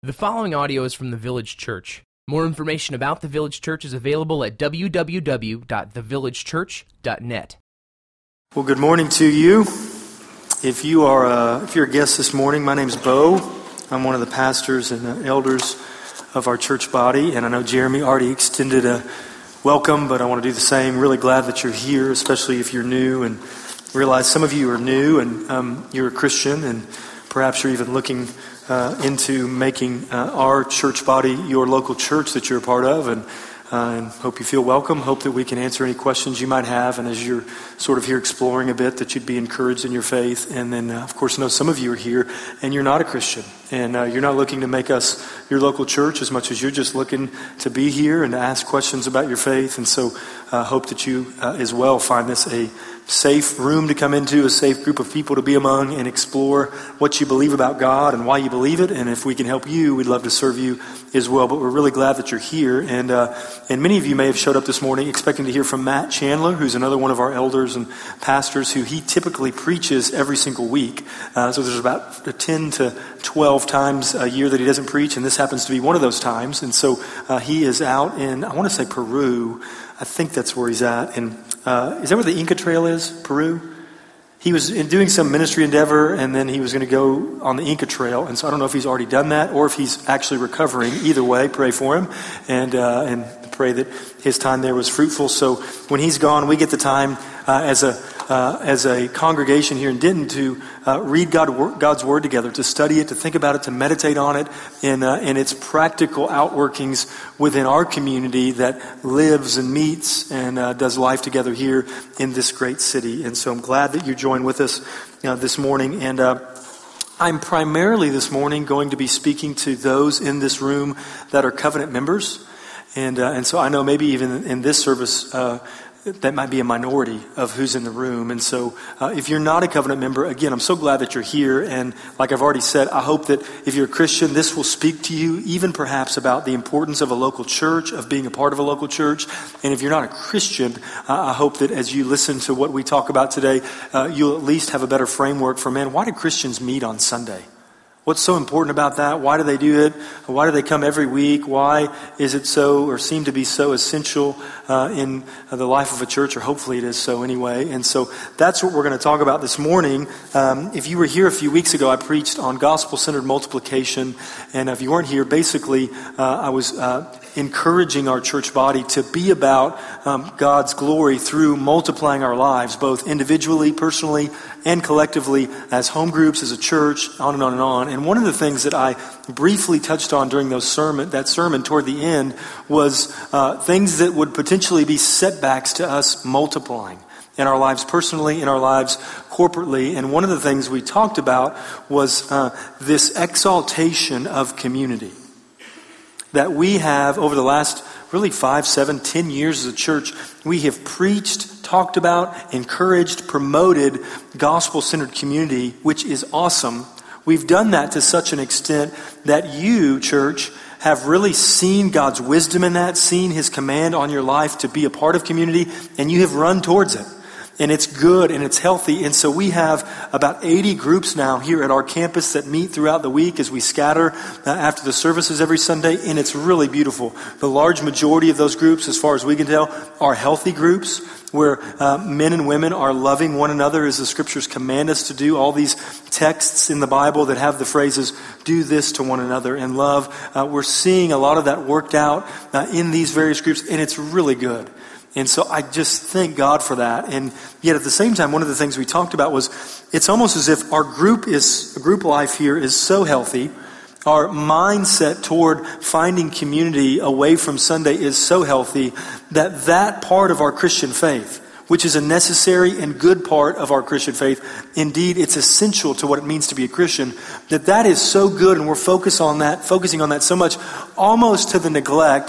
The following audio is from the Village Church. More information about the Village Church is available at www.thevillagechurch.net. Well, good morning to you. If you're a guest this morning, my name's Bo. I'm one of the pastors and elders of our church body, and I know Jeremy already extended a welcome, but I want to do the same. Really glad that you're here, especially if you're new, and realize some of you are new and you're a Christian, and perhaps you're even looking into making our church body your local church that you're a part of, and hope you feel welcome. Hope that we can answer any questions you might have, and as you're sort of here exploring a bit, that you'd be encouraged in your faith. And then, of course, know some of you are here and you're not a Christian, and you're not looking to make us your local church as much as you're just looking to be here and to ask questions about your faith. And so hope that you as well find this a safe room to come into, a safe group of people to be among and explore what you believe about God and why you believe it. And if we can help you, we'd love to serve you as well. But we're really glad that you're here. And many of you may have showed up this morning expecting to hear from Matt Chandler, who's another one of our elders and pastors who he typically preaches every single week. So there's about 10 to 12 times a year that he doesn't preach, and this happens to be one of those times. And so he is out in, I want to say Peru. I think that's where he's at. And is that where the Inca Trail is? Peru? He was doing some ministry endeavor, and then he was going to go on the Inca Trail. And so I don't know if he's already done that or if he's actually recovering. Either way, pray for him and pray that his time there was fruitful. So when he's gone, we get the time as a congregation here in Denton to read God's Word together, to study it, to think about it, to meditate on it in its practical outworkings within our community that lives and meets and does life together here in this great city. And so I'm glad that you joined with us this morning. And I'm primarily this morning going to be speaking to those in this room that are covenant members. And so I know maybe even in this service, that might be a minority of who's in the room. And so if you're not a covenant member, again, I'm so glad that you're here. And like I've already said, I hope that if you're a Christian, this will speak to you, even perhaps about the importance of a local church, of being a part of a local church. And if you're not a Christian, I hope that as you listen to what we talk about today, you'll at least have a better framework for, man, why do Christians meet on Sunday? What's so important about that? Why do they do it? Why do they come every week? Why is it so, or seem to be so essential in the life of a church, or hopefully it is so anyway. And so that's what we're going to talk about this morning. If you were here a few weeks ago, I preached on gospel-centered multiplication. And if you weren't here, basically I was encouraging our church body to be about God's glory through multiplying our lives, both individually, personally, and collectively as home groups, as a church, on and on and on. And one of the things that I briefly touched on during that sermon toward the end was things that would potentially be setbacks to us multiplying in our lives personally, in our lives corporately. And one of the things we talked about was this exaltation of community that we have over the last really 5, 7, 10 years as a church. We have preached, talked about, encouraged, promoted gospel-centered community, which is awesome. We've done that to such an extent that you, church, have really seen God's wisdom in that, seen His command on your life to be a part of community, and you have run towards it. And it's good and it's healthy. And so we have about 80 groups now here at our campus that meet throughout the week as we scatter after the services every Sunday. And it's really beautiful. The large majority of those groups, as far as we can tell, are healthy groups where men and women are loving one another as the scriptures command us to do. All these texts in the Bible that have the phrases, do this to one another in love. We're seeing a lot of that worked out in these various groups, and it's really good. And so I just thank God for that. And yet at the same time, one of the things we talked about was it's almost as if our group life here is so healthy. Our mindset toward finding community away from Sunday is so healthy that part of our Christian faith, which is a necessary and good part of our Christian faith, indeed it's essential to what it means to be a Christian, that is so good, and we're focusing on that so much, almost to the neglect,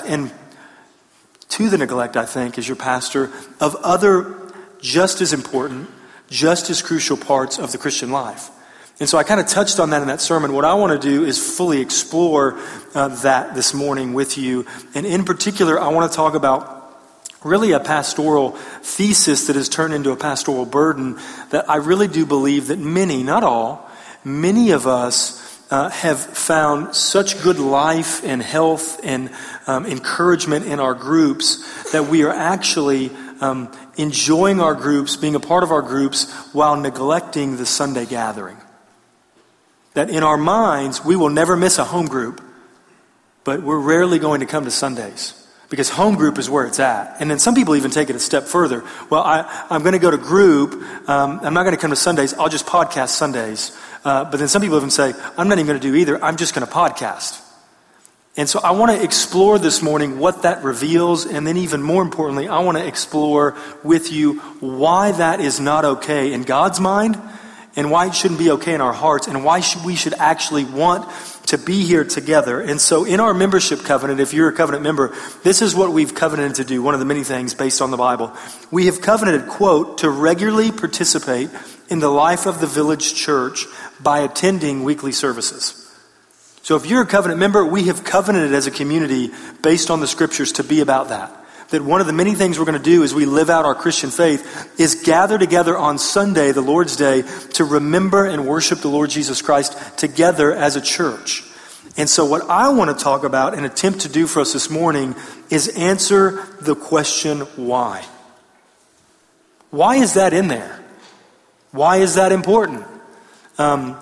I think, as your pastor, of other just as important, just as crucial parts of the Christian life. And so I kind of touched on that in that sermon. What I want to do is fully explore that this morning with you. And in particular, I want to talk about really a pastoral thesis that has turned into a pastoral burden that I really do believe that many, not all, many of us have found such good life and health and encouragement in our groups that we are actually enjoying our groups, being a part of our groups, while neglecting the Sunday gathering. That in our minds, we will never miss a home group, but we're rarely going to come to Sundays. Because home group is where it's at. And then some people even take it a step further. Well, I'm going to go to group. I'm not going to come to Sundays. I'll just podcast Sundays. But then some people even say, I'm not even going to do either. I'm just going to podcast. And so I want to explore this morning what that reveals. And then even more importantly, I want to explore with you why that is not okay in God's mind, and why it shouldn't be okay in our hearts, and why we should actually want to be here together. And so in our membership covenant, if you're a covenant member, this is what we've covenanted to do, one of the many things based on the Bible. We have covenanted, quote, to regularly participate in the life of the village church by attending weekly services. So if you're a covenant member, we have covenanted as a community based on the scriptures to be about that. That one of the many things we're going to do as we live out our Christian faith is gather together on Sunday, the Lord's Day, to remember and worship the Lord Jesus Christ together as a church. And so what I want to talk about and attempt to do for us this morning is answer the question, why? Why is that in there? Why is that important? I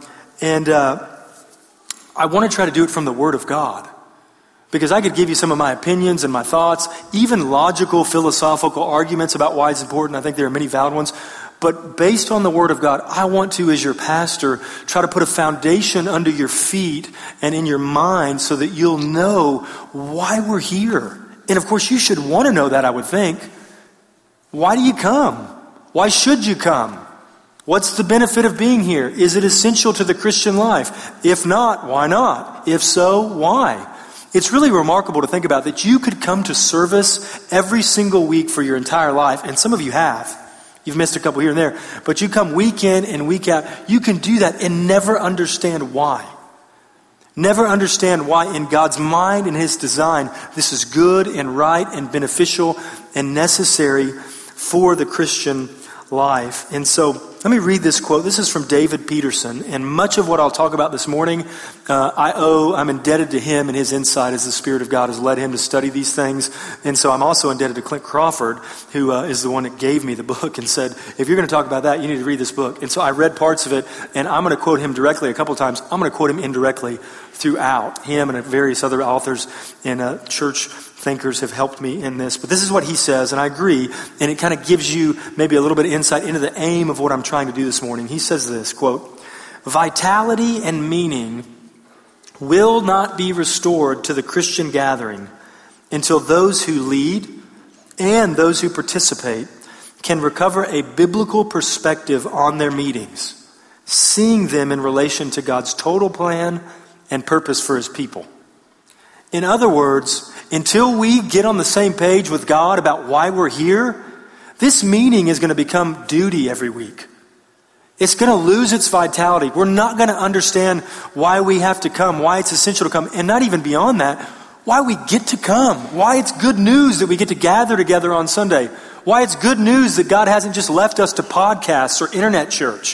want to try to do it from the Word of God. Because I could give you some of my opinions and my thoughts, even logical, philosophical arguments about why it's important. I think there are many valid ones. But based on the Word of God, I want to, as your pastor, try to put a foundation under your feet and in your mind so that you'll know why we're here. And of course, you should want to know that, I would think. Why do you come? Why should you come? What's the benefit of being here? Is it essential to the Christian life? If not, why not? If so, why? It's really remarkable to think about that you could come to service every single week for your entire life, and some of you have. You've missed a couple here and there, but you come week in and week out. You can do that and never understand why. Never understand why in God's mind and His design this is good and right and beneficial and necessary for the Christian life. And so let me read this quote. This is from David Peterson, and much of what I'll talk about this morning, I'm indebted to him and his insight as the Spirit of God has led him to study these things. And so I'm also indebted to Clint Crawford, who is the one that gave me the book and said, if you're going to talk about that, you need to read this book. And so I read parts of it, and I'm going to quote him directly a couple times. I'm going to quote him indirectly throughout. Him and various other authors and church thinkers have helped me in this. But this is what he says, and I agree, and it kind of gives you maybe a little bit of insight into the aim of what I'm trying to do this morning. He says this, quote, "Vitality and meaning will not be restored to the Christian gathering until those who lead and those who participate can recover a biblical perspective on their meetings, seeing them in relation to God's total plan and purpose for His people." In other words, until we get on the same page with God about why we're here, this meeting is going to become duty every week. It's going to lose its vitality. We're not going to understand why we have to come, why it's essential to come, and not even beyond that, why we get to come, why it's good news that we get to gather together on Sunday, why it's good news that God hasn't just left us to podcasts or internet church,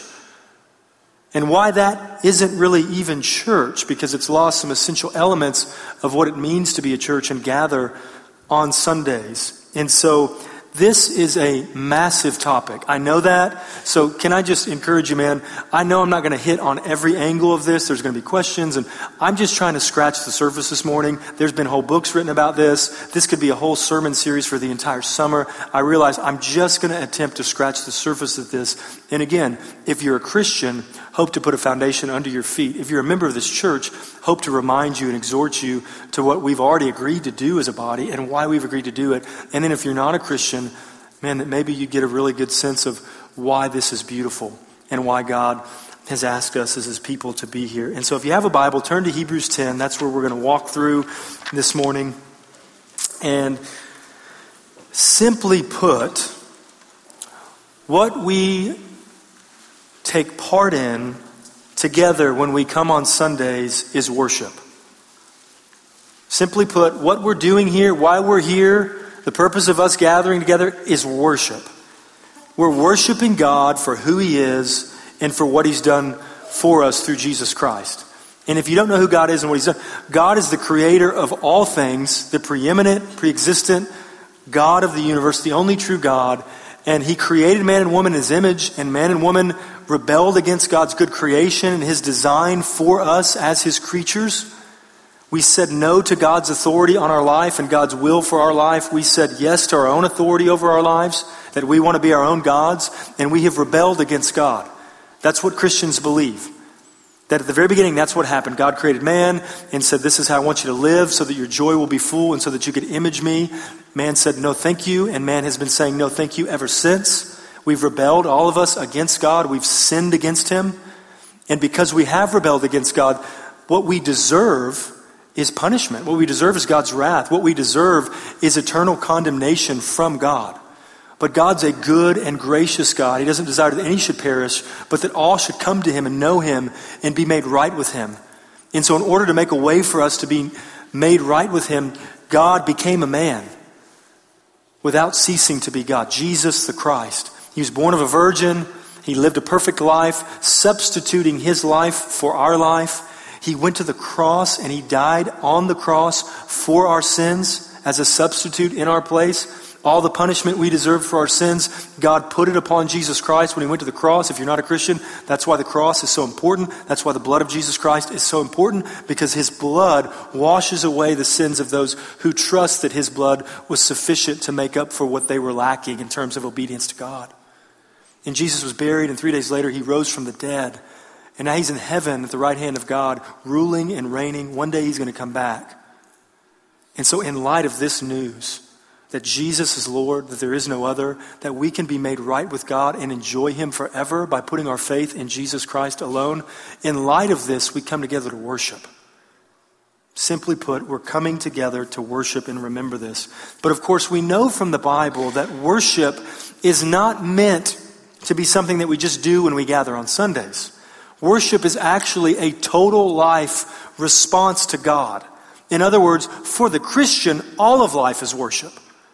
and why that isn't really even church, because it's lost some essential elements of what it means to be a church and gather on Sundays. And so this is a massive topic. I know that. So can I just encourage you, man? I know I'm not going to hit on every angle of this. There's going to be questions, and I'm just trying to scratch the surface this morning. There's been whole books written about this. This could be a whole sermon series for the entire summer. I realize I'm just going to attempt to scratch the surface of this. And again, if you're a Christian, hope to put a foundation under your feet. If you're a member of this church, hope to remind you and exhort you to what we've already agreed to do as a body and why we've agreed to do it. And then if you're not a Christian, man, that maybe you get a really good sense of why this is beautiful and why God has asked us as His people to be here. And so if you have a Bible, turn to Hebrews 10. That's where we're going to walk through this morning. And simply put, what we take part in together when we come on Sundays is worship. Simply put, what we're doing here, why we're here, the purpose of us gathering together is worship. We're worshiping God for who He is and for what He's done for us through Jesus Christ. And if you don't know who God is and what he's done, God is the creator of all things, the preeminent, preexistent God of the universe, the only true God. And he created man and woman in his image, and man and woman rebelled against God's good creation and his design for us as his creatures. We said no to God's authority on our life and God's will for our life. We said yes to our own authority over our lives, that we want to be our own gods, and we have rebelled against God. That's what Christians believe. That at the very beginning, that's what happened. God created man and said, this is how I want you to live so that your joy will be full and so that you could image me. Man said, no, thank you. And man has been saying, no, thank you ever since. We've rebelled, all of us, against God. We've sinned against him. And because we have rebelled against God, what we deserve is punishment. What we deserve is God's wrath. What we deserve is eternal condemnation from God. But God's a good and gracious God. He doesn't desire that any should perish, but that all should come to him and know him and be made right with him. And so in order to make a way for us to be made right with him, God became a man without ceasing to be God. Jesus the Christ. He was born of a virgin. He lived a perfect life, substituting his life for our life. He went to the cross and he died on the cross for our sins as a substitute in our place. All the punishment we deserve for our sins, God put it upon Jesus Christ when he went to the cross. If you're not a Christian, that's why the cross is so important. That's why the blood of Jesus Christ is so important, because his blood washes away the sins of those who trust that his blood was sufficient to make up for what they were lacking in terms of obedience to God. And Jesus was buried, and 3 days later he rose from the dead. And now he's in heaven at the right hand of God, ruling and reigning. One day he's going to come back. And so in light of this news, that Jesus is Lord, that there is no other, that we can be made right with God and enjoy him forever by putting our faith in Jesus Christ alone. In light of this, we come together to worship. Simply put, we're coming together to worship and remember this. But of course, we know from the Bible that worship is not meant to be something that we just do when we gather on Sundays. Worship is actually a total life response to God. In other words, for the Christian, all of life is worship.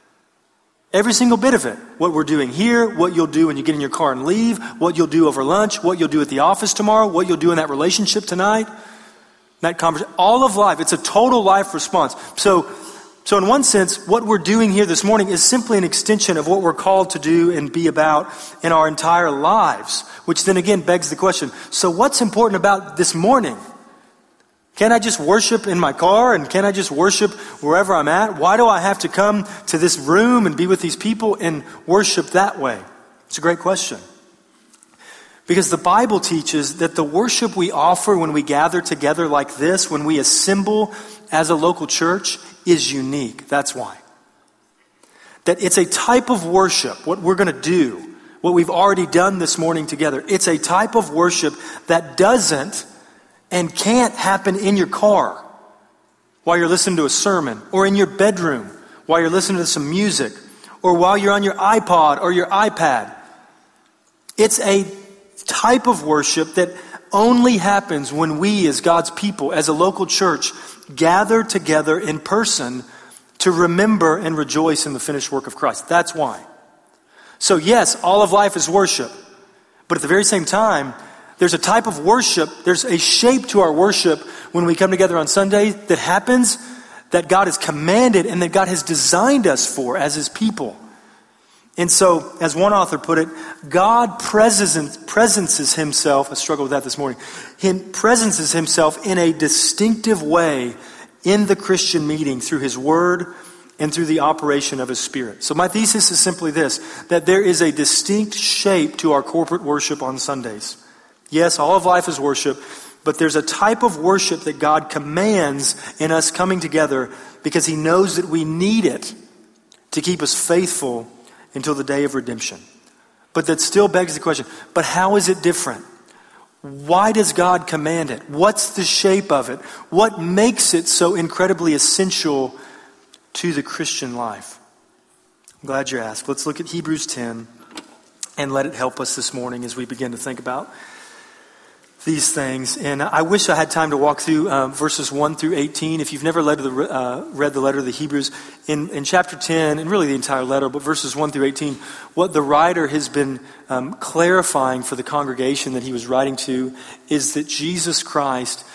Every single bit of it. What we're doing here, what you'll do when you get in your car and leave, what you'll do over lunch, what you'll do at the office tomorrow, what you'll do in that relationship tonight, that conversation. All of life. It's a total life response. So in one sense, what we're doing here this morning is simply an extension of what we're called to do and be about in our entire lives. Which then again begs the question, so what's important about this morning? Can I just worship in my car, and can I just worship wherever I'm at? Why do I have to come to this room and be with these people and worship that way? It's a great question. Because the Bible teaches that the worship we offer when we gather together like this, when we assemble as a local church, is unique. That's why. That it's a type of worship, what we're going to do, what we've already done this morning together. It's a type of worship that doesn't and can't happen in your car while you're listening to a sermon, or in your bedroom while you're listening to some music, or while you're on your iPod or your iPad. It's a type of worship that only happens when we as God's people, as a local church, gather together in person to remember and rejoice in the finished work of Christ. That's why. So yes, all of life is worship. But at the very same time, there's a type of worship, there's a shape to our worship when we come together on Sunday that happens, that God has commanded and that God has designed us for as his people. And so, as one author put it, God presences himself, I struggled with that this morning, he presences himself in a distinctive way in the Christian meeting through his word and through the operation of his Spirit. So my thesis is simply this, that there is a distinct shape to our corporate worship on Sundays. Yes, all of life is worship, but there's a type of worship that God commands in us coming together because he knows that we need it to keep us faithful until the day of redemption. But that still begs the question, but how is it different? Why does God command it? What's the shape of it? What makes it so incredibly essential to the Christian life? I'm glad you asked. Let's look at Hebrews 10 and let it help us this morning as we begin to think about these things. And I wish I had time to walk through verses 1 through 18. If you've never read the letter of the Hebrews, in chapter 10, and really the entire letter, but verses 1 through 18, what the writer has been clarifying for the congregation that he was writing to is that Jesus Christ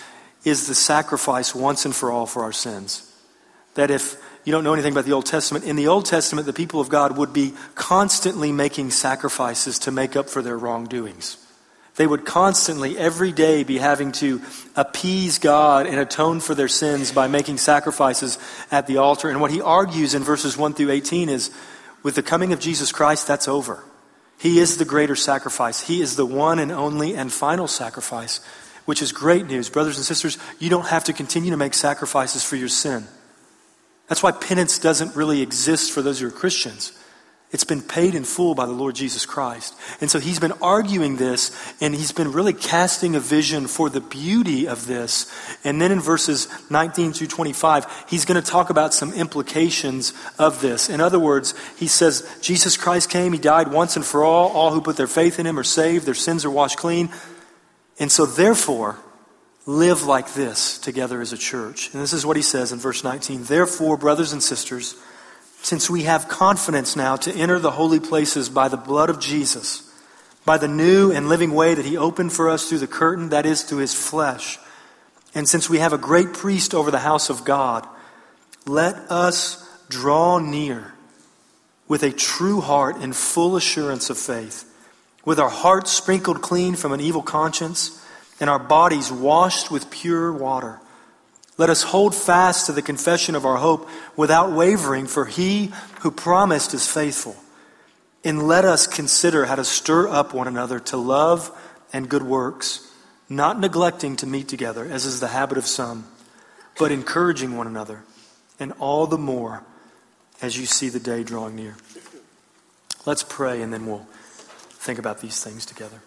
is the sacrifice once and for all for our sins. That if you don't know anything about the Old Testament, in the Old Testament, the people of God would be constantly making sacrifices to make up for their wrongdoings. They would constantly, every day, be having to appease God and atone for their sins by making sacrifices at the altar. And what he argues in verses 1 through 18 is, with the coming of Jesus Christ, that's over. He is the greater sacrifice. He is the one and only and final sacrifice, which is great news. Brothers and sisters, you don't have to continue to make sacrifices for your sin. That's why penance doesn't really exist for those who are Christians. It's been paid in full by the Lord Jesus Christ. And so he's been arguing this, and he's been really casting a vision for the beauty of this. And then in verses 19 through 25, he's going to talk about some implications of this. In other words, he says, Jesus Christ came, he died once and for all. All who put their faith in him are saved, their sins are washed clean. And so therefore, live like this together as a church. And this is what he says in verse 19. Therefore, brothers and sisters, since we have confidence now to enter the holy places by the blood of Jesus, by the new and living way that he opened for us through the curtain, that is, through his flesh, and since we have a great priest over the house of God, let us draw near with a true heart and full assurance of faith, with our hearts sprinkled clean from an evil conscience and our bodies washed with pure water. Let us hold fast to the confession of our hope without wavering, for he who promised is faithful. And let us consider how to stir up one another to love and good works, not neglecting to meet together, as is the habit of some, but encouraging one another, and all the more as you see the day drawing near. Let's pray, and then we'll think about these things together.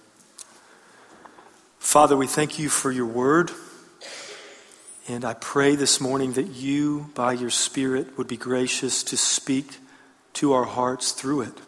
Father, we thank you for your word. And I pray this morning that you, by your Spirit, would be gracious to speak to our hearts through it.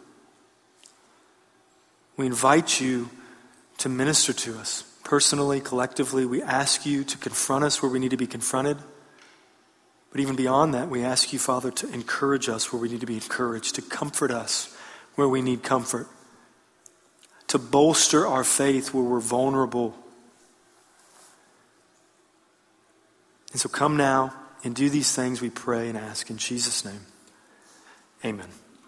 We invite you to minister to us personally, collectively. We ask you to confront us where we need to be confronted. But even beyond that, we ask you, Father, to encourage us where we need to be encouraged, to comfort us where we need comfort, to bolster our faith where we're vulnerable. And so come now and do these things, we pray and ask in Jesus' name. Amen.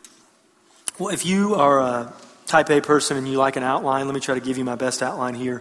Well, if you are a type A person and you like an outline, let me try to give you my best outline here.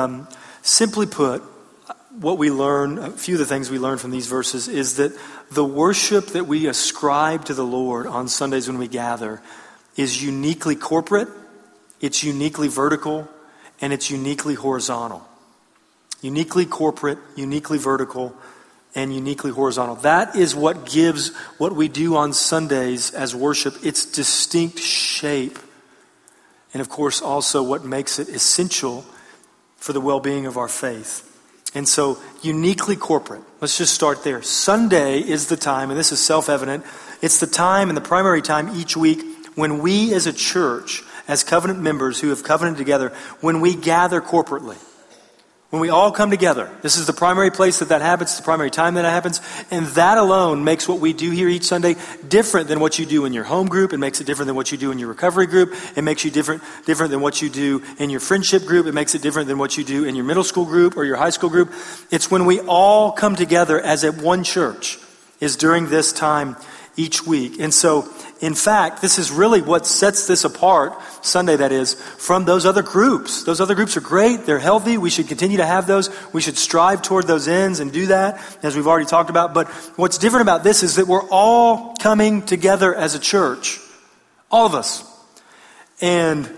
Simply put, what we learn, a few of the things we learn from these verses is that the worship that we ascribe to the Lord on Sundays when we gather is uniquely corporate, it's uniquely vertical, and it's uniquely horizontal. Uniquely corporate, uniquely vertical, and uniquely horizontal. That is what gives what we do on Sundays as worship its distinct shape. And of course also what makes it essential for the well-being of our faith. And so uniquely corporate. Let's just start there. Sunday is the time, and this is self-evident, it's the time and the primary time each week when we as a church, as covenant members who have covenanted together, when we gather corporately. When we all come together, this is the primary place that happens, the primary time that happens, and that alone makes what we do here each Sunday different than what you do in your home group. It makes it different than what you do in your recovery group. It makes you different than what you do in your friendship group. It makes it different than what you do in your middle school group or your high school group. It's when we all come together as at one church is during this time each week. And so, in fact, this is really what sets this apart, Sunday that is, from those other groups. Those other groups are great. They're healthy. We should continue to have those. We should strive toward those ends and do that, as we've already talked about. But what's different about this is that we're all coming together as a church. All of us. And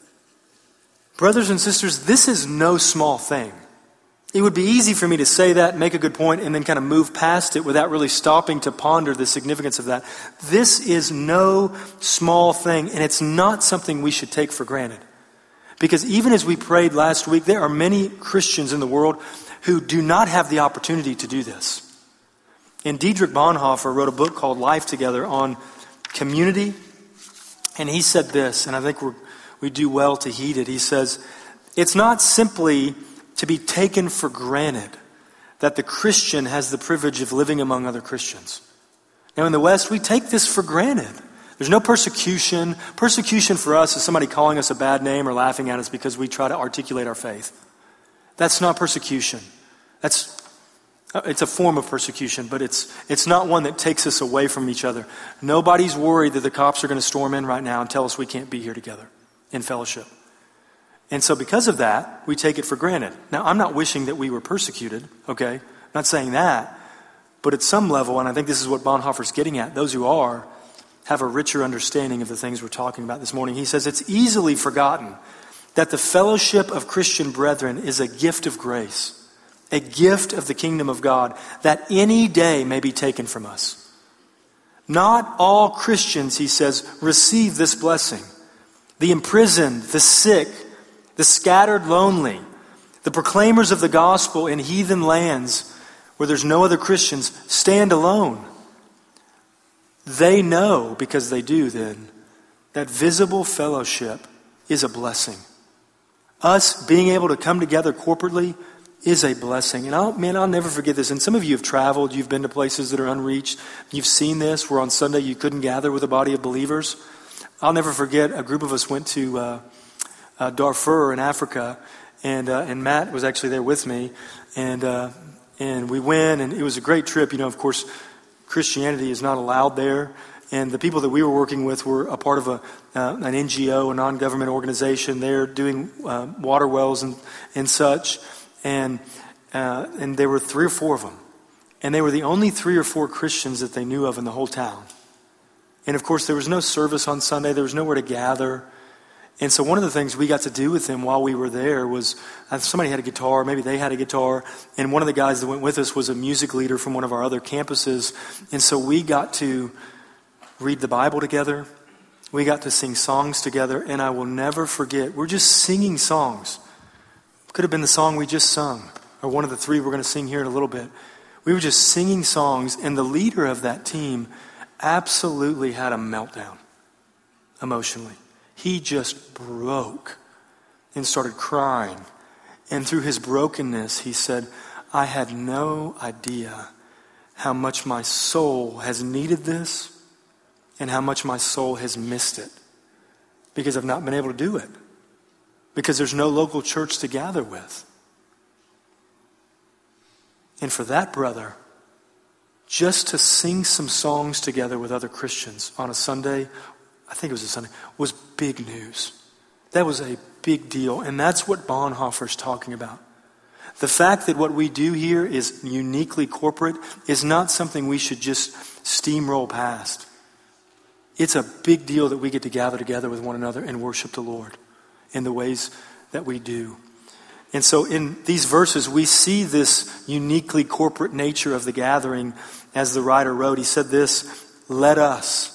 brothers and sisters, this is no small thing. It would be easy for me to say that, make a good point, and then kind of move past it without really stopping to ponder the significance of that. This is no small thing, and it's not something we should take for granted. Because even as we prayed last week, there are many Christians in the world who do not have the opportunity to do this. And Dietrich Bonhoeffer wrote a book called Life Together on community, and he said this, and I think we do well to heed it. He says, it's not simply to be taken for granted that the Christian has the privilege of living among other Christians. Now in the West, we take this for granted. There's no persecution. Persecution for us is somebody calling us a bad name or laughing at us because we try to articulate our faith. That's not persecution. That's It's a form of persecution, but it's not one that takes us away from each other. Nobody's worried that the cops are going to storm in right now and tell us we can't be here together in fellowship. And so because of that, we take it for granted. Now, I'm not wishing that we were persecuted, okay? I'm not saying that. But at some level, and I think this is what Bonhoeffer's getting at, those who are have a richer understanding of the things we're talking about this morning. He says it's easily forgotten that the fellowship of Christian brethren is a gift of grace, a gift of the kingdom of God that any day may be taken from us. Not all Christians, he says, receive this blessing. The imprisoned, the sick, the scattered lonely, the proclaimers of the gospel in heathen lands where there's no other Christians, stand alone. They know, because they do then, that visible fellowship is a blessing. Us being able to come together corporately is a blessing. And I'll never forget this. And some of you have traveled, you've been to places that are unreached. You've seen this, where on Sunday you couldn't gather with a body of believers. I'll never forget, a group of us went to Darfur in Africa, and Matt was actually there with me, and we went, and it was a great trip. Of course, Christianity is not allowed there, and the people that we were working with were a part of an NGO, a non-government organization. They're doing water wells and such, and there were 3 or 4 of them, and they were the only 3 or 4 Christians that they knew of in the whole town. And of course, there was no service on Sunday. There was nowhere to gather. And so one of the things we got to do with them while we were there was, somebody had a guitar, maybe they had a guitar, and one of the guys that went with us was a music leader from one of our other campuses. And so we got to read the Bible together. We got to sing songs together, and I will never forget, we're just singing songs. Could have been the song we just sung, or one of the 3 we're going to sing here in a little bit. We were just singing songs, and the leader of that team absolutely had a meltdown emotionally. He just broke and started crying. And through his brokenness, he said, I had no idea how much my soul has needed this and how much my soul has missed it because I've not been able to do it, because there's no local church to gather with. And for that brother, just to sing some songs together with other Christians on a Sunday, I think it was a Sunday, was big news. That was a big deal. And that's what Bonhoeffer's talking about. The fact that what we do here is uniquely corporate is not something we should just steamroll past. It's a big deal that we get to gather together with one another and worship the Lord in the ways that we do. And so in these verses, we see this uniquely corporate nature of the gathering. As the writer wrote, he said this, let us.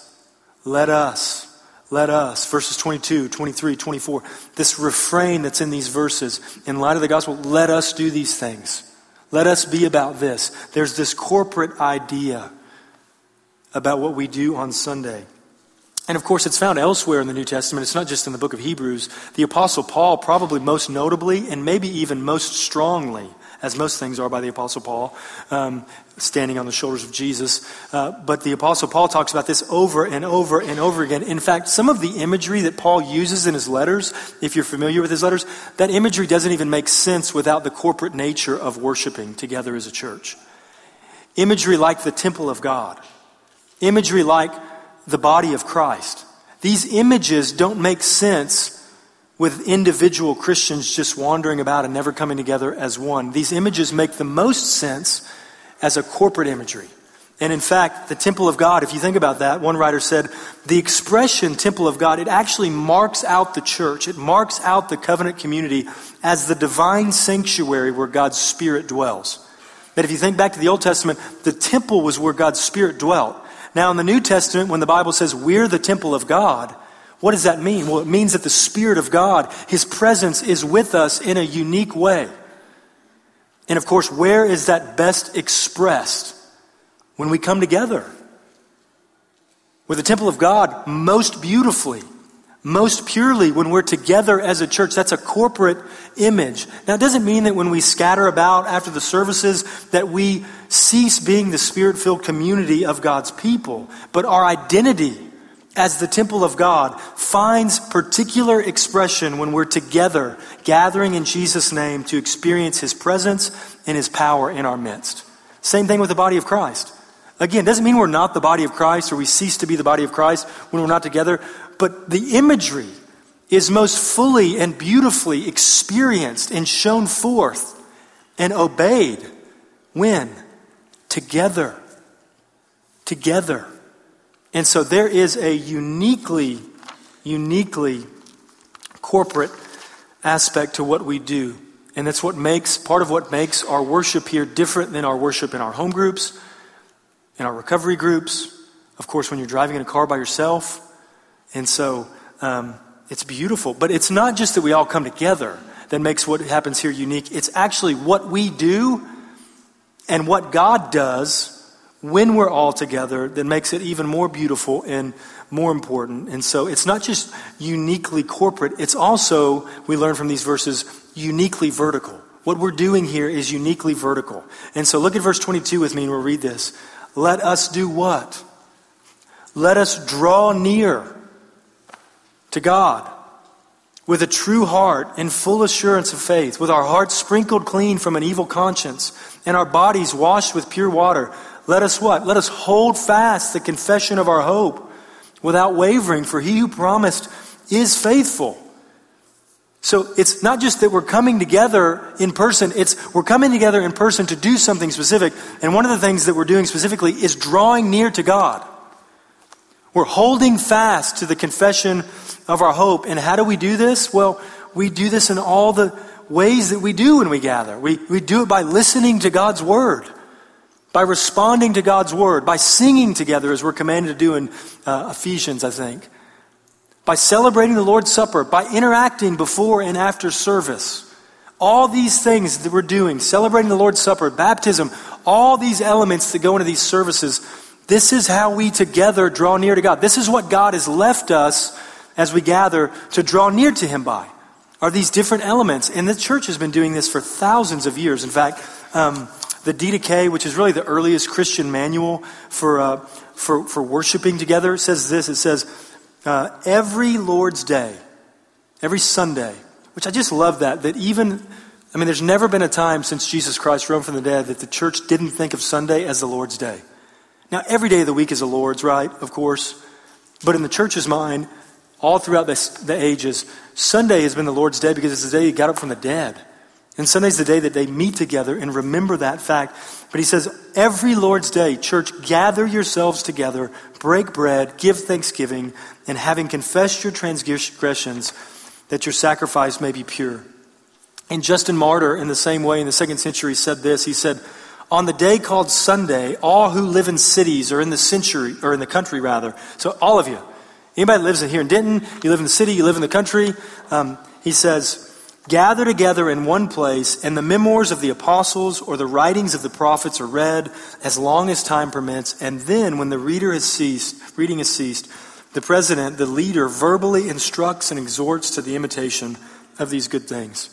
Verses 22, 23, 24. This refrain that's in these verses, in light of the gospel, let us do these things. Let us be about this. There's this corporate idea about what we do on Sunday. And of course, it's found elsewhere in the New Testament. It's not just in the book of Hebrews. The Apostle Paul, probably most notably, and maybe even most strongly, as most things are by the Apostle Paul, standing on the shoulders of Jesus. But the Apostle Paul talks about this over and over and over again. In fact, some of the imagery that Paul uses in his letters, if you're familiar with his letters, that imagery doesn't even make sense without the corporate nature of worshiping together as a church. Imagery like the temple of God. Imagery like the body of Christ. These images don't make sense with individual Christians just wandering about and never coming together as one. These images make the most sense as a corporate imagery. And in fact, the temple of God, if you think about that, one writer said, the expression temple of God, it actually marks out the church. It marks out the covenant community as the divine sanctuary where God's Spirit dwells. That if you think back to the Old Testament, the temple was where God's Spirit dwelt. Now in the New Testament, when the Bible says we're the temple of God, what does that mean? Well, it means that the Spirit of God, His presence is with us in a unique way. And of course, where is that best expressed? When we come together. With the temple of God, most beautifully, most purely, when we're together as a church. That's a corporate image. Now, it doesn't mean that when we scatter about after the services that we cease being the Spirit-filled community of God's people. But our identity as the temple of God finds particular expression when we're together, gathering in Jesus' name to experience His presence and His power in our midst. Same thing with the body of Christ. Again, doesn't mean we're not the body of Christ or we cease to be the body of Christ when we're not together, but the imagery is most fully and beautifully experienced and shown forth and obeyed when? Together. Together. And so there is a uniquely corporate aspect to what we do. And that's part of what makes our worship here different than our worship in our home groups, in our recovery groups, of course, when you're driving in a car by yourself. And so it's beautiful. But it's not just that we all come together that makes what happens here unique. It's actually what we do and what God does when we're all together that makes it even more beautiful and more important. And so it's not just uniquely corporate. It's also, we learn from these verses, uniquely vertical. What we're doing here is uniquely vertical. And so look at verse 22 with me and we'll read this. Let us do what? Let us draw near to God with a true heart and full assurance of faith, with our hearts sprinkled clean from an evil conscience and our bodies washed with pure water. Let us what? Let us hold fast the confession of our hope without wavering, for he who promised is faithful. So it's not just that we're coming together in person, we're coming together in person to do something specific. And one of the things that we're doing specifically is drawing near to God. We're holding fast to the confession of our hope. And how do we do this? Well, we do this in all the ways that we do when we gather. We do it by listening to God's word, by responding to God's word, by singing together as we're commanded to do in Ephesians, I think, by celebrating the Lord's Supper, by interacting before and after service. All these things that we're doing, celebrating the Lord's Supper, baptism, all these elements that go into these services, this is how we together draw near to God. This is what God has left us as we gather to draw near to Him by, are these different elements. And the church has been doing this for thousands of years. In fact, the Didache, which is really the earliest Christian manual for worshiping together, says this. It says, every Lord's Day, every Sunday, which I just love that there's never been a time since Jesus Christ rose from the dead that the church didn't think of Sunday as the Lord's Day. Now, every day of the week is the Lord's, right? Of course. But in the church's mind, all throughout the ages, Sunday has been the Lord's Day because it's the day He got up from the dead. And Sunday's the day that they meet together and remember that fact. But he says, every Lord's Day, church, gather yourselves together, break bread, give thanksgiving, and having confessed your transgressions, that your sacrifice may be pure. And Justin Martyr, in the same way, in the 2nd century, said this. He said, on the day called Sunday, all who live in cities or in the country rather. So all of you, anybody that lives here in Denton, you live in the city, you live in the country. He says, gather together in one place, and the memoirs of the apostles or the writings of the prophets are read as long as time permits. And then, when the reading has ceased, the president, the leader, verbally instructs and exhorts to the imitation of these good things.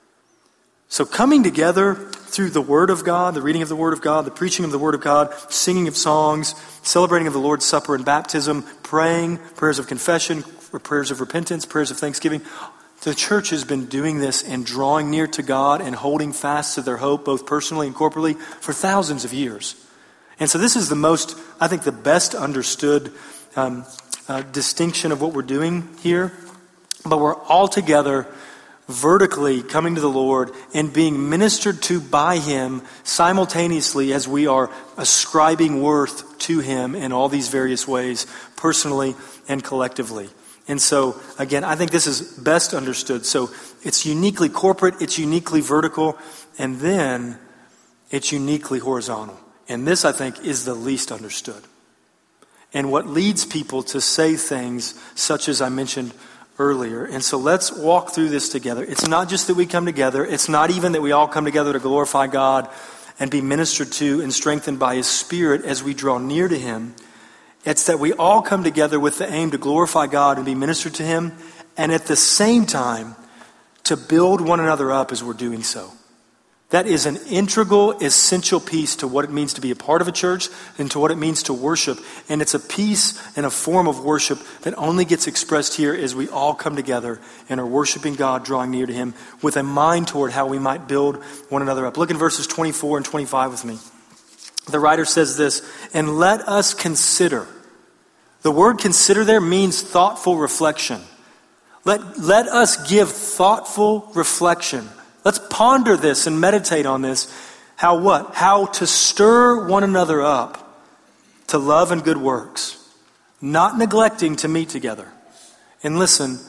So coming together through the Word of God, the reading of the Word of God, the preaching of the Word of God, singing of songs, celebrating of the Lord's Supper and baptism, praying, prayers of confession, prayers of repentance, prayers of thanksgiving. The church has been doing this and drawing near to God and holding fast to their hope, both personally and corporately, for thousands of years. And so this is the best understood distinction of what we're doing here. But we're all together vertically coming to the Lord and being ministered to by Him simultaneously as we are ascribing worth to Him in all these various ways, personally and collectively. And so, again, I think this is best understood. So it's uniquely corporate, it's uniquely vertical, and then it's uniquely horizontal. And this, I think, is the least understood. And what leads people to say things such as I mentioned earlier. And so let's walk through this together. It's not just that we come together. It's not even that we all come together to glorify God and be ministered to and strengthened by His Spirit as we draw near to Him. It's that we all come together with the aim to glorify God and be ministered to Him, and at the same time to build one another up as we're doing so. That is an integral, essential piece to what it means to be a part of a church and to what it means to worship. And it's a piece and a form of worship that only gets expressed here as we all come together and are worshiping God, drawing near to Him with a mind toward how we might build one another up. Look in verses 24 and 25 with me. the writer says this, and let us consider. The word consider there means thoughtful reflection. Let us give thoughtful reflection. Let's ponder this and meditate on this. How what? How to stir one another up to love and good works, not neglecting to meet together. And listen,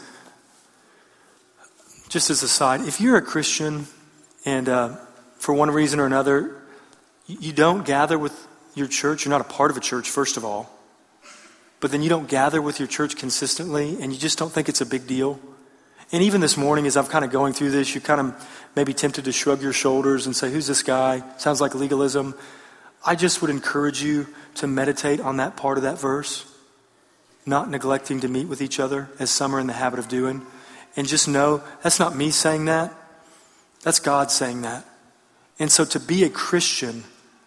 just as a side, if you're a Christian and for one reason or another, you don't gather with your church, you're not a part of a church, first of all, but then you don't gather with your church consistently and you just don't think it's a big deal. And even this morning, as I'm kind of going through this, you're kind of maybe tempted to shrug your shoulders and say, who's this guy? Sounds like legalism. I just would encourage you to meditate on that part of that verse, not neglecting to meet with each other as some are in the habit of doing. And just know, that's not me saying that. That's God saying that. And so to be a Christian,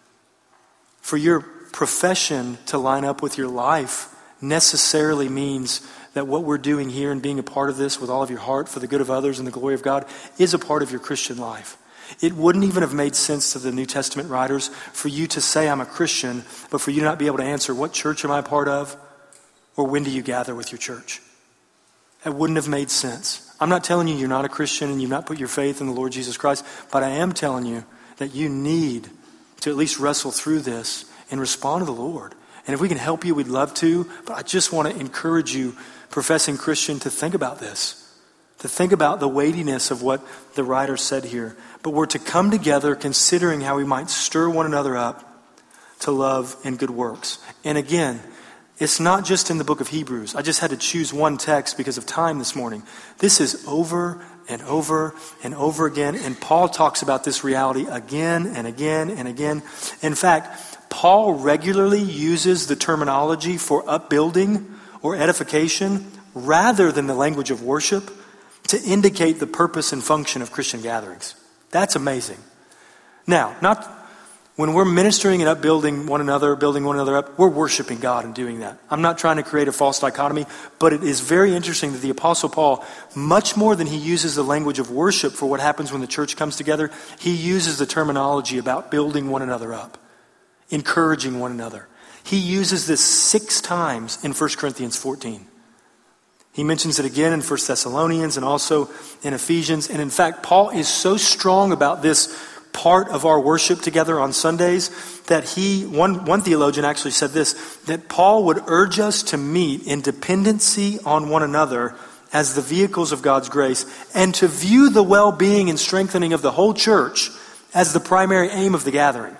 for your profession to line up with your life necessarily means that what we're doing here and being a part of this with all of your heart for the good of others and the glory of God is a part of your Christian life. It wouldn't even have made sense to the New Testament writers for you to say I'm a Christian, but for you to not be able to answer what church am I a part of or when do you gather with your church. That wouldn't have made sense. I'm not telling you you're not a Christian and you've not put your faith in the Lord Jesus Christ, but I am telling you that you need to at least wrestle through this and respond to the Lord. And if we can help you, we'd love to. But I just want to encourage you, professing Christian, to think about this. To think about the weightiness of what the writer said here. But we're to come together considering how we might stir one another up to love and good works. And again, it's not just in the book of Hebrews. I just had to choose one text because of time this morning. This is over and over and over again. And Paul talks about this reality again and again and again. In fact, Paul regularly uses the terminology for upbuilding or edification rather than the language of worship to indicate the purpose and function of Christian gatherings. That's amazing. Now, not when we're ministering and upbuilding one another, building one another up, we're worshiping God and doing that. I'm not trying to create a false dichotomy, but it is very interesting that the Apostle Paul, much more than he uses the language of worship for what happens when the church comes together, he uses the terminology about building one another up, encouraging one another. He uses this 6 times in 1 Corinthians 14. He mentions it again in 1 Thessalonians and also in Ephesians. And in fact, Paul is so strong about this part of our worship together on Sundays that one theologian actually said this, that Paul would urge us to meet in dependency on one another as the vehicles of God's grace and to view the well-being and strengthening of the whole church as the primary aim of the gathering.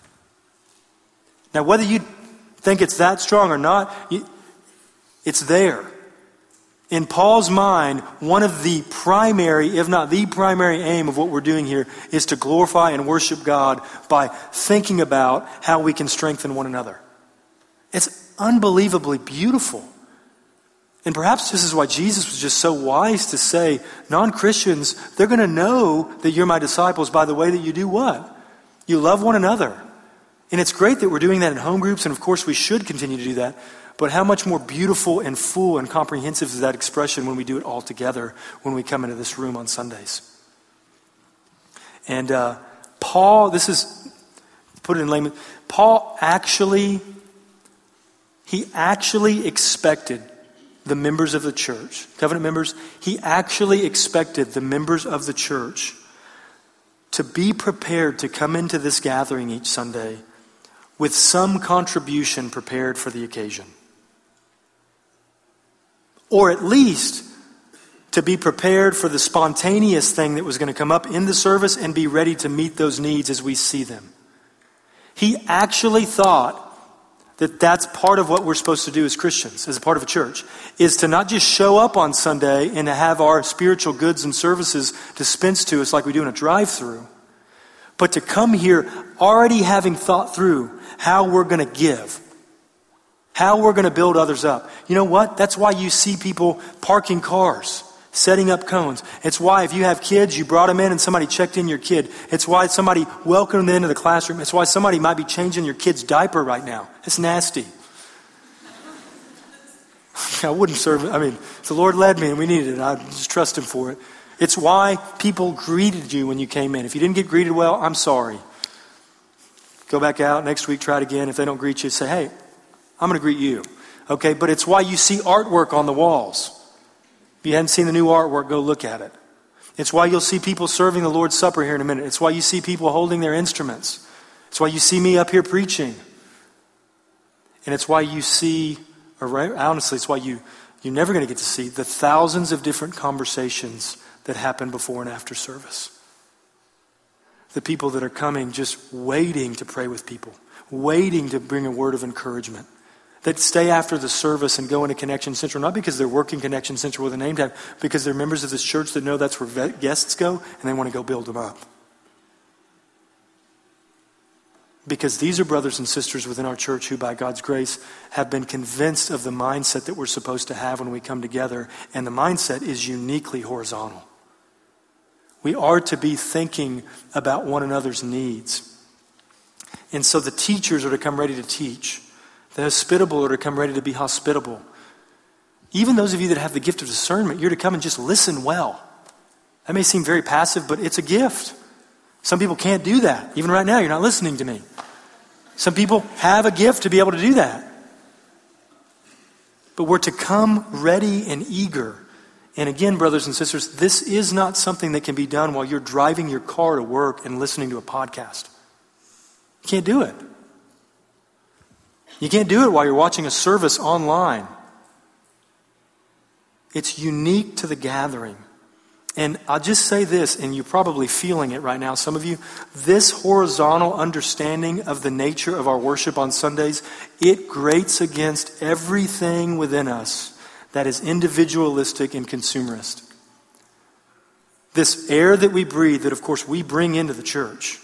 Now, whether you think it's that strong or not, it's there. In Paul's mind, one of the primary, if not the primary aim of what we're doing here is to glorify and worship God by thinking about how we can strengthen one another. It's unbelievably beautiful. And perhaps this is why Jesus was just so wise to say, non-Christians, they're going to know that you're my disciples by the way that you do what? You love one another. And it's great that we're doing that in home groups, and of course we should continue to do that. But how much more beautiful and full and comprehensive is that expression when we do it all together, when we come into this room on Sundays. And Paul, this is, put it in layman, Paul actually expected the members of the church, covenant members, he actually expected the members of the church to be prepared to come into this gathering each Sunday with some contribution prepared for the occasion. Or at least to be prepared for the spontaneous thing that was going to come up in the service and be ready to meet those needs as we see them. He actually thought that that's part of what we're supposed to do as Christians, as a part of a church, is to not just show up on Sunday and to have our spiritual goods and services dispensed to us like we do in a drive-through, but to come here already having thought through how we're going to give, how we're going to build others up. You know what? That's why you see people parking cars, setting up cones. It's why if you have kids, you brought them in and somebody checked in your kid. It's why somebody welcomed them into the classroom. It's why somebody might be changing your kid's diaper right now. It's nasty. I wouldn't serve it. I mean, the Lord led me and we needed it. I just trust Him for it. It's why people greeted you when you came in. If you didn't get greeted well, I'm sorry. Go back out next week, try it again. If they don't greet you, say, hey, I'm going to greet you. Okay, but it's why you see artwork on the walls. If you hadn't seen the new artwork, go look at it. It's why you'll see people serving the Lord's Supper here in a minute. It's why you see people holding their instruments. It's why you see me up here preaching. And it's why you see, or honestly, it's why you're never going to get to see the thousands of different conversations that happen before and after service. The people that are coming just waiting to pray with people, waiting to bring a word of encouragement, that stay after the service and go into Connection Central, not because they're working Connection Central with a name tag, because they're members of this church that know that's where guests go, and they want to go build them up. Because these are brothers and sisters within our church who, by God's grace, have been convinced of the mindset that we're supposed to have when we come together, and the mindset is uniquely horizontal. We are to be thinking about one another's needs. And so the teachers are to come ready to teach. The hospitable are to come ready to be hospitable. Even those of you that have the gift of discernment, you're to come and just listen well. That may seem very passive, but it's a gift. Some people can't do that. Even right now, you're not listening to me. Some people have a gift to be able to do that. But we're to come ready and eager. And again, brothers and sisters, this is not something that can be done while you're driving your car to work and listening to a podcast. You can't do it. You can't do it while you're watching a service online. It's unique to the gathering. And I'll just say this, and you're probably feeling it right now, some of you, this horizontal understanding of the nature of our worship on Sundays, it grates against everything within us that is individualistic and consumerist. This air that we breathe, that of course we bring into the church,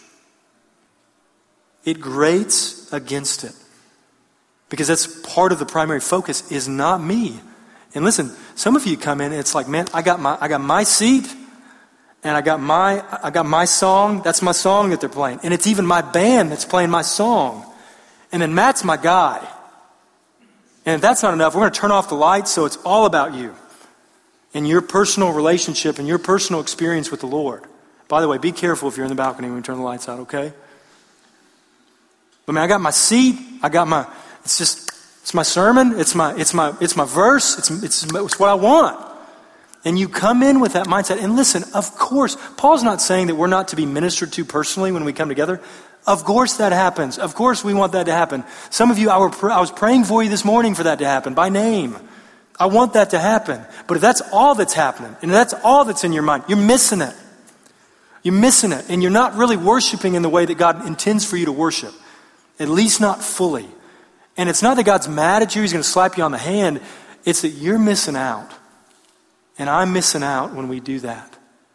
it grates against it. Because that's part of the primary focus is not me. And listen, some of you come in and it's like, man, I got my seat and I got my song. That's my song that they're playing. And it's even my band that's playing my song. And then Matt's my guy. And if that's not enough, we're going to turn off the lights so it's all about you and your personal relationship and your personal experience with the Lord. By the way, be careful if you're in the balcony when we turn the lights out, okay? But man, I got my seat. It's my sermon. It's my verse. It's what I want. And you come in with that mindset. And listen, of course, Paul's not saying that we're not to be ministered to personally when we come together. Of course that happens. Of course we want that to happen. Some of you, I was praying for you this morning for that to happen by name. I want that to happen. But if that's all that's happening, and if that's all that's in your mind, you're missing it. You're missing it. And you're not really worshiping in the way that God intends for you to worship. At least not fully. And it's not that God's mad at you, He's going to slap you on the hand. It's that you're missing out. And I'm missing out when we do that.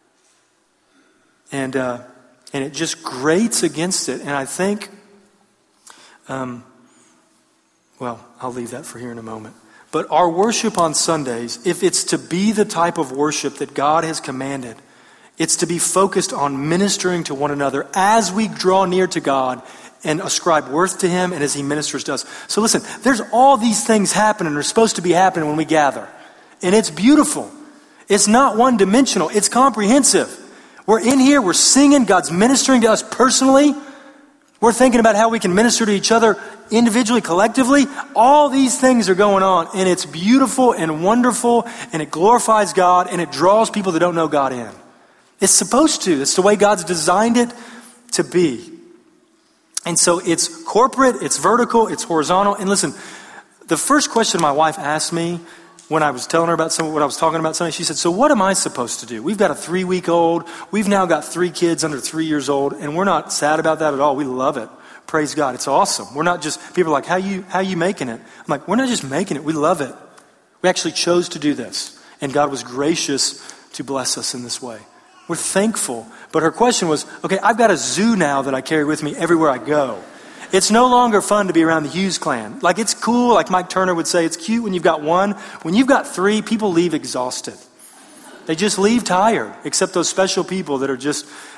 And it just grates against it. And I think, I'll leave that for here in a moment. But our worship on Sundays, if it's to be the type of worship that God has commanded, it's to be focused on ministering to one another as we draw near to God and ascribe worth to Him and as He ministers to us. So listen, there's all these things happening, or supposed to be happening when we gather. And it's beautiful. It's not one-dimensional. It's comprehensive. We're in here, we're singing, God's ministering to us personally. We're thinking about how we can minister to each other individually, collectively. All these things are going on, and it's beautiful and wonderful, and it glorifies God, and it draws people that don't know God in. It's supposed to. It's the way God's designed it to be. And so it's corporate, it's vertical, it's horizontal. And listen, the first question my wife asked me when I was telling her about what I was talking about Sunday, she said, so what am I supposed to do? We've got a 3-week-old. We've now got 3 kids under 3 years old, and we're not sad about that at all. We love it. Praise God. It's awesome. We're not just, people are like, how you making it? I'm like, we're not just making it. We love it. We actually chose to do this. And God was gracious to bless us in this way. We're thankful. But her question was, okay, I've got a zoo now that I carry with me everywhere I go. It's no longer fun to be around the Hughes clan. Like, it's cool, like Mike Turner would say, it's cute when you've got one. When you've got 3, people leave exhausted. They just leave tired, except those special people that are just,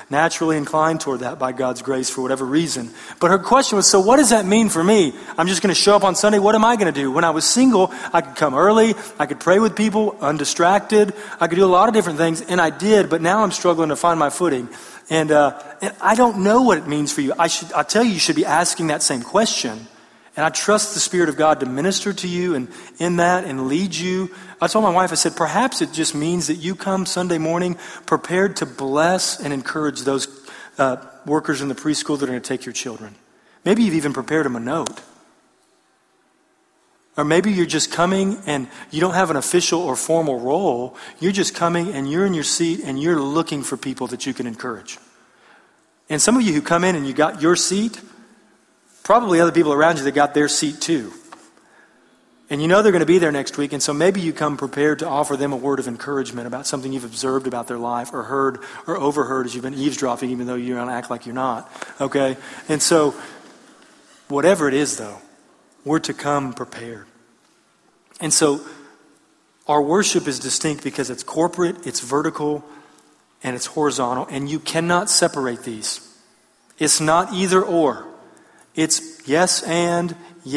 naturally inclined toward that by God's grace for whatever reason. But her question was, so what does that mean for me? I'm just going to show up on Sunday. What am I going to do? When I was single, I could come early. I could pray with people, undistracted. I could do a lot of different things, and I did. But now I'm struggling to find my footing. And I don't know what it means for you. I tell you, you should be asking that same question. And I trust the Spirit of God to minister to you and in that and lead you. I told my wife, I said, perhaps it just means that you come Sunday morning prepared to bless and encourage those workers in the preschool that are going to take your children. Maybe you've even prepared them a note. Or maybe you're just coming and you don't have an official or formal role. You're just coming and you're in your seat and you're looking for people that you can encourage. And some of you who come in and you got your seat, probably other people around you that got their seat too. And you know they're going to be there next week, and so maybe you come prepared to offer them a word of encouragement about something you've observed about their life or heard or overheard as you've been eavesdropping, even though you don't act like you're not. Okay? And so, whatever it is, though, we're to come prepared. And so, our worship is distinct because it's corporate, it's vertical, and it's horizontal, and you cannot separate these. It's not either or. It's yes, and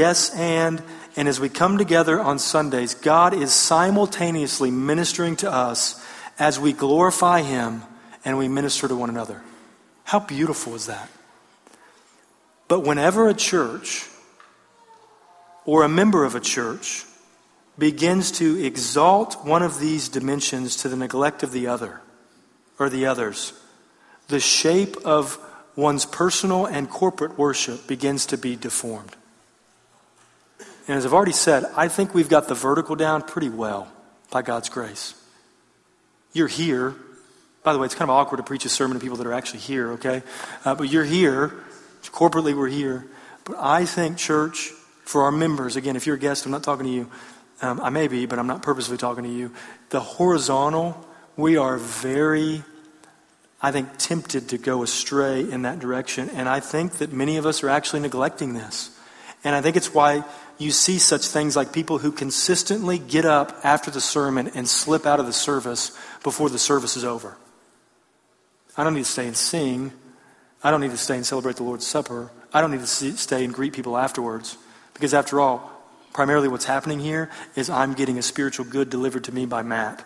as we come together on Sundays, God is simultaneously ministering to us as we glorify Him and we minister to one another. How beautiful is that? But whenever a church or a member of a church begins to exalt one of these dimensions to the neglect of the other or the others, the shape of one's personal and corporate worship begins to be deformed. And as I've already said, I think we've got the vertical down pretty well by God's grace. You're here. By the way, it's kind of awkward to preach a sermon to people that are actually here, okay? But you're here. Corporately, we're here. But I think, church, for our members, again, if you're a guest, I'm not talking to you. I may be, but I'm not purposely talking to you. The horizontal, we are very, I think, tempted to go astray in that direction. And I think that many of us are actually neglecting this. And I think it's why you see such things like people who consistently get up after the sermon and slip out of the service before the service is over. I don't need to stay and sing. I don't need to stay and celebrate the Lord's Supper. I don't need to stay and greet people afterwards. Because after all, primarily what's happening here is I'm getting a spiritual good delivered to me by Matt.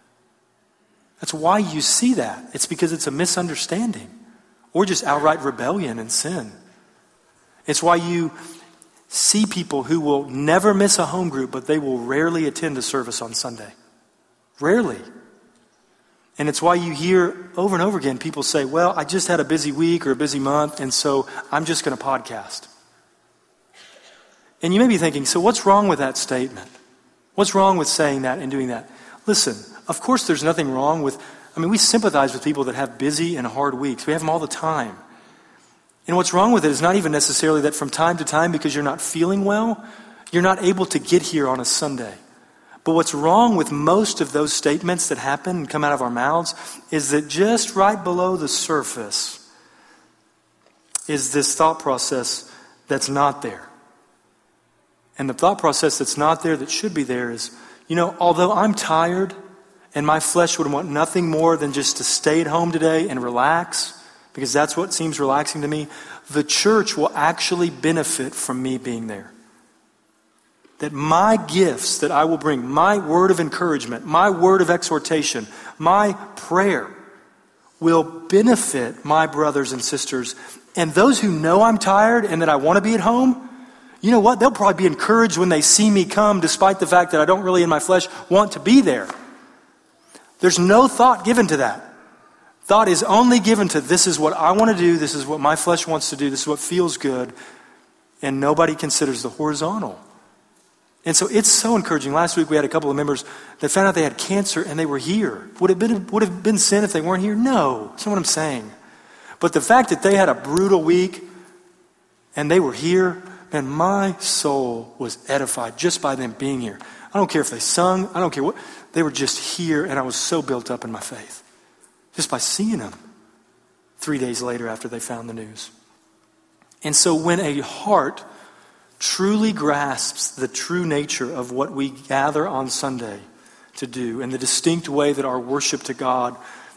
That's why you see that. It's because it's a misunderstanding or just outright rebellion and sin. It's why you see people who will never miss a home group, but they will rarely attend a service on Sunday. Rarely. And it's why you hear over and over again people say, well, I just had a busy week or a busy month, and so I'm just going to podcast. And you may be thinking, so what's wrong with that statement? What's wrong with saying that and doing that? Listen, of course there's nothing wrong with, we sympathize with people that have busy and hard weeks. We have them all the time. And what's wrong with it is not even necessarily that from time to time, because you're not feeling well, you're not able to get here on a Sunday. But what's wrong with most of those statements that happen and come out of our mouths is that just right below the surface is this thought process that's not there. And the thought process that's not there that should be there is, although I'm tired and my flesh would want nothing more than just to stay at home today and relax, because that's what seems relaxing to me, the church will actually benefit from me being there. That my gifts that I will bring, my word of encouragement, my word of exhortation, my prayer will benefit my brothers and sisters. And those who know I'm tired and that I want to be at home, you know what? They'll probably be encouraged when they see me come, despite the fact that I don't really in my flesh want to be there. There's no thought given to that. Thought is only given to this is what I want to do, this is what my flesh wants to do, this is what feels good, and nobody considers the horizontal. And so it's so encouraging. Last week we had a couple of members that found out they had cancer and they were here. Would have been sin if they weren't here? No, that's not what I'm saying. But the fact that they had a brutal week and they were here, man, my soul was edified just by them being here. I don't care if they sung, I don't care what, they were just here, and I was so built up in my faith. Just by seeing them 3 days later after they found the news. And so when a heart truly grasps the true nature of what we gather on Sunday to do and the distinct way that our worship to God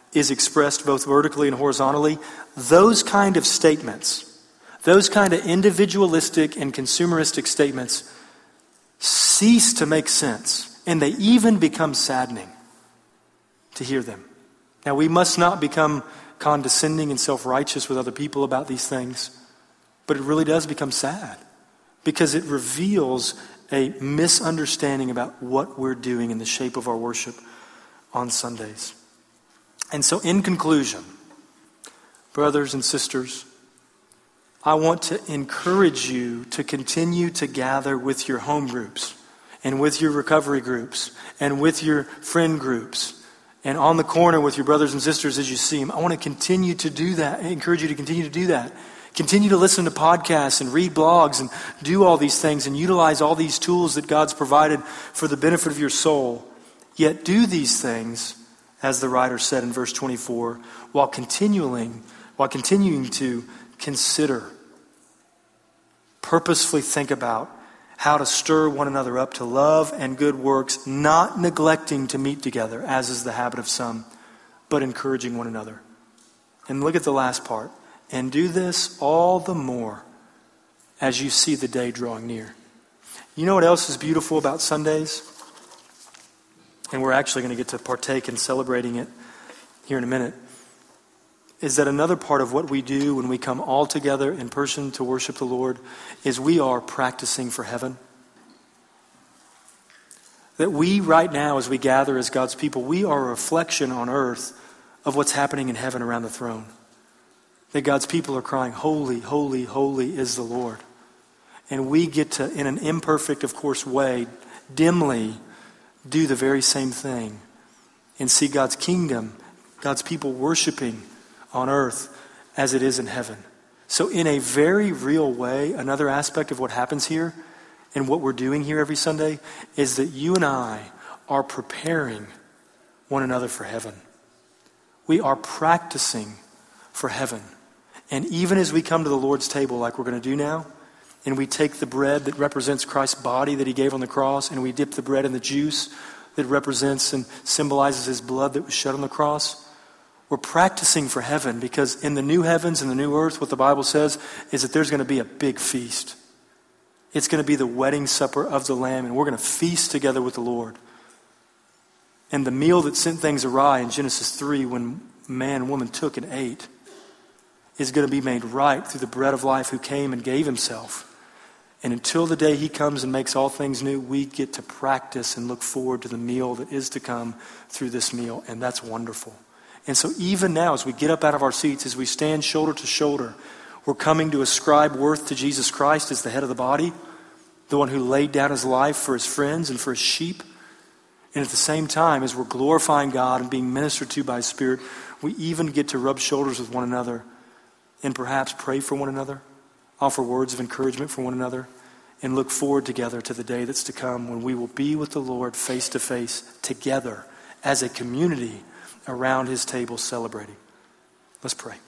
is expressed both vertically and horizontally, those kind of statements, those kind of individualistic and consumeristic statements cease to make sense, and they even become saddening to hear them. Now, we must not become condescending and self-righteous with other people about these things, but it really does become sad because it reveals a misunderstanding about what we're doing in the shape of our worship on Sundays. And so in conclusion, brothers and sisters, I want to encourage you to continue to gather with your home groups and with your recovery groups and with your friend groups and on the corner with your brothers and sisters as you see them. I want to continue to do that. I encourage you to continue to do that. Continue to listen to podcasts and read blogs and do all these things and utilize all these tools that God's provided for the benefit of your soul. Yet do these things, as the writer said in verse 24, while continuing to consider, purposefully think about how to stir one another up to love and good works, not neglecting to meet together, as is the habit of some, but encouraging one another. And look at the last part. And do this all the more as you see the day drawing near. You know what else is beautiful about Sundays? And we're actually going to get to partake in celebrating it here in a minute. Is that another part of what we do when we come all together in person to worship the Lord is we are practicing for heaven. That we right now, as we gather as God's people, we are a reflection on earth of what's happening in heaven around the throne. That God's people are crying, holy, holy, holy is the Lord. And we get to, in an imperfect, of course, way, dimly do the very same thing and see God's kingdom, God's people worshiping on earth as it is in heaven. So in a very real way, another aspect of what happens here and what we're doing here every Sunday is that you and I are preparing one another for heaven. We are practicing for heaven. And even as we come to the Lord's table like we're going to do now, and we take the bread that represents Christ's body that he gave on the cross, and we dip the bread in the juice that represents and symbolizes his blood that was shed on the cross, we're practicing for heaven, because in the new heavens and the new earth, what the Bible says is that there's going to be a big feast. It's going to be the wedding supper of the Lamb, and we're going to feast together with the Lord. And the meal that sent things awry in Genesis 3 when man and woman took and ate is going to be made right through the bread of life who came and gave himself. And until the day he comes and makes all things new, we get to practice and look forward to the meal that is to come through this meal. And that's wonderful. And so even now, as we get up out of our seats, as we stand shoulder to shoulder, we're coming to ascribe worth to Jesus Christ as the head of the body, the one who laid down his life for his friends and for his sheep. And at the same time, as we're glorifying God and being ministered to by his Spirit, we even get to rub shoulders with one another and perhaps pray for one another, offer words of encouragement for one another, and look forward together to the day that's to come when we will be with the Lord face to face together as a community around his table celebrating. Let's pray.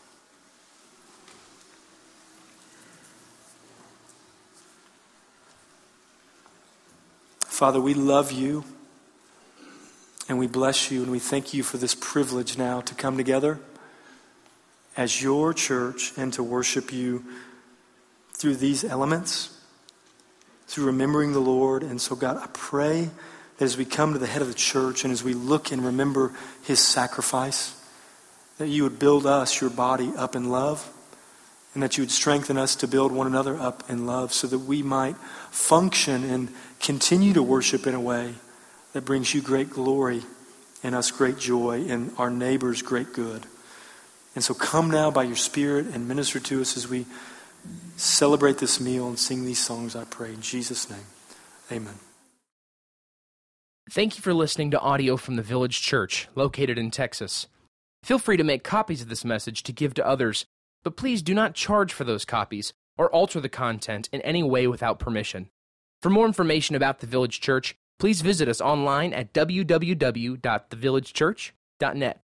Father, we love you and we bless you and we thank you for this privilege now to come together as your church and to worship you through these elements, through remembering the Lord. And so, God, I pray that as we come to the head of the church and as we look and remember his sacrifice, that you would build us, your body, up in love, and that you would strengthen us to build one another up in love so that we might function and continue to worship in a way that brings you great glory and us great joy and our neighbors great good. And so come now by your Spirit and minister to us as we celebrate this meal and sing these songs, I pray. In Jesus' name, amen. Thank you for listening to audio from the Village Church, located in Texas. Feel free to make copies of this message to give to others, but please do not charge for those copies or alter the content in any way without permission. For more information about the Village Church, please visit us online at www.thevillagechurch.net.